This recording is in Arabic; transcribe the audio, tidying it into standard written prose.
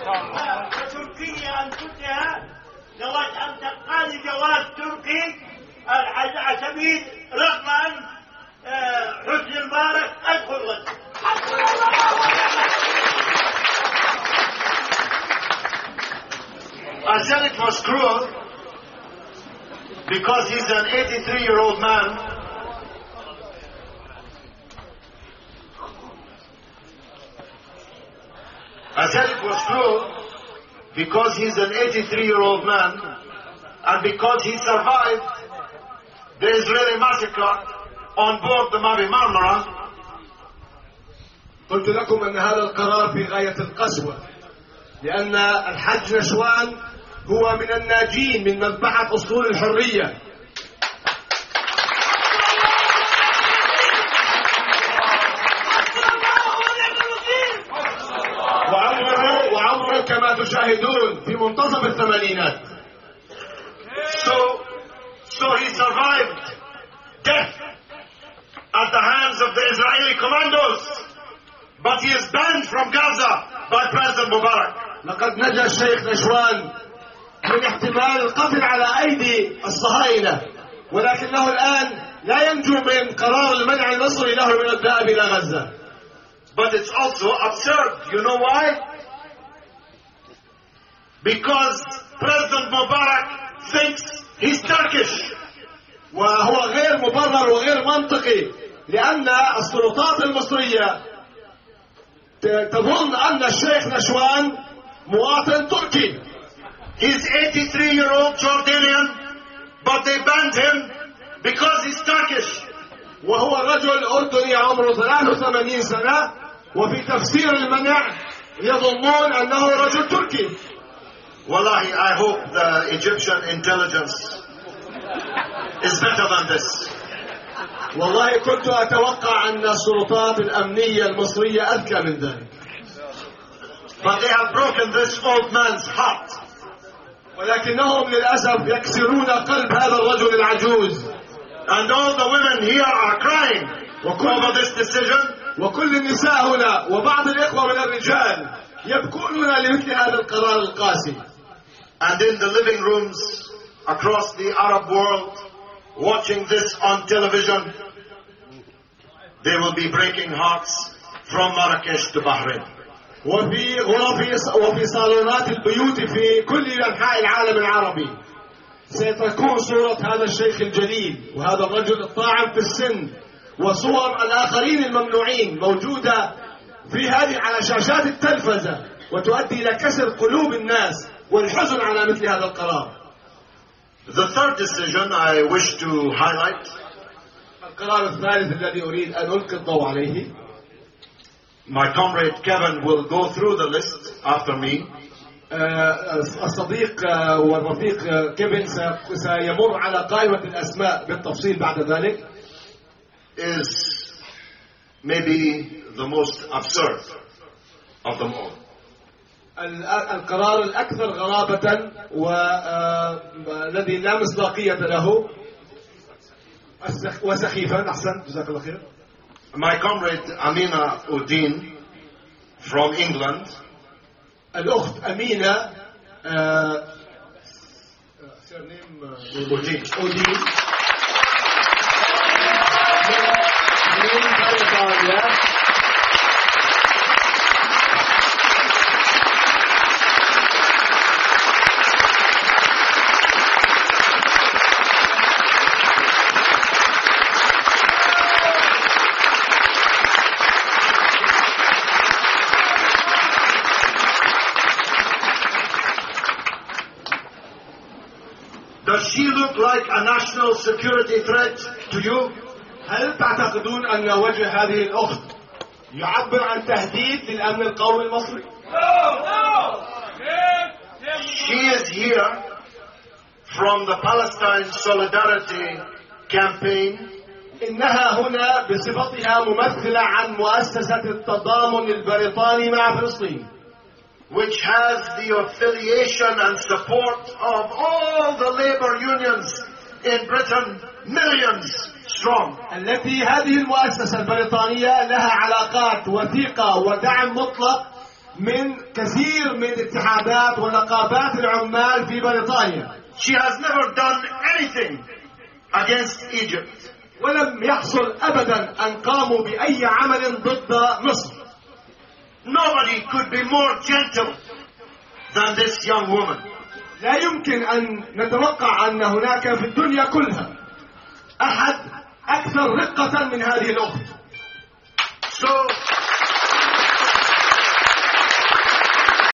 تركيا أنفسها جواز أن تقالي جواز تركي العسبيد رغم أن حسني مبارك أدخل غزة. I said it was cruel because he's an 83-year-old man I said it was cruel because he's an 83-year-old man and because he survived the Israeli massacre on board the Mavi Marmara. قلت لكم أن هذا القرار في غاية القسوة لأن الحج نشوان هو من الناجين من مذبحة أسطول الحرية. وعمره كما تشاهدون في منتصف الثمانينات. So he survived death at the hands of the Israeli commandos, but he is banned from Gaza by President Mubarak. لقد نجا الشيخ نشوان من احتمال القتل على أيدي الصهاينة، ولكنه الآن لا ينجو من قرار المنع المصري له من الذهاب إلى غزة. But it's also absurd. You know why? Because President Mubarak thinks he's Turkish. وهو غير مبرر وغير منطقي لأن السلطات المصرية تظن أن الشيخ نشوان مواطن تركي. He's 83-year-old Jordanian, but they banned him because he's Turkish. وهو رجل أردني عمره 83 سنة، وفي تفسير المنع يظنون أنه رجل تركي. Wallahi, I hope the Egyptian intelligence is better than this. والله كنت أتوقع أن السلطات الأمنية المصرية أذكى من ذلك. But they have broken this old man's heart. ولكنهم للأسف يكسرون قلب هذا الرجل العجوز. And all the women here are crying over this decision. وكل النساء هنا وبعض الإخوة من الرجال يبكون لمثل هذا القرار القاسي. And in the living rooms across the Arab world, watching this on television, they will be breaking hearts from Marrakesh to Bahrain. وفي صالونات البيوت في كل أنحاء العالم العربي ستكون صورة هذا الشيخ الجليل وهذا الرجل الطاعن في السن وصور الآخرين الممنوعين موجودة في هذه على شاشات التلفزة، وتؤدي إلى كسر قلوب الناس والحزن على مثل هذا القرار. The third decision I wish to highlight, القرار الثالث الذي أريد أن ألقي الضوء عليه. My comrade Kevin will go through the list after me. الصديق والرفيق كيفن سيمر على قائمة الأسماء بالتفصيل بعد ذلك. Is maybe the most absurd of them all. القرار الأكثر غرابة والذي لا مصداقية له وسخيفا. أحسن، جزاك الله خير. My comrade Amina Udin from England. الأخت أمينة Udin. Does she look like a national security threat to you? هل تعتقدون أن وجه هذه الأخت يعبر عن تهديد للأمن القومي المصري؟ She is here from the Palestine Solidarity Campaign. إنها هنا بصفتها ممثلة عن مؤسسة التضامن البريطاني مع فلسطين. Which has the affiliation and support of all the labor unions in Britain, millions strong. التي هذه المؤسسة البريطانية لها علاقات وثيقة ودعم مطلق من كثير من اتحادات ونقابات العمال في بريطانيا. She has never done anything against Egypt. ولم يحصل أبدا أن قاموا بأي عمل ضد مصر. Nobody could be more gentle than this young woman. لا يمكن أن نتوقع أن هناك في الدنيا كلها أحد أكثر رقة من هذه الأخت. So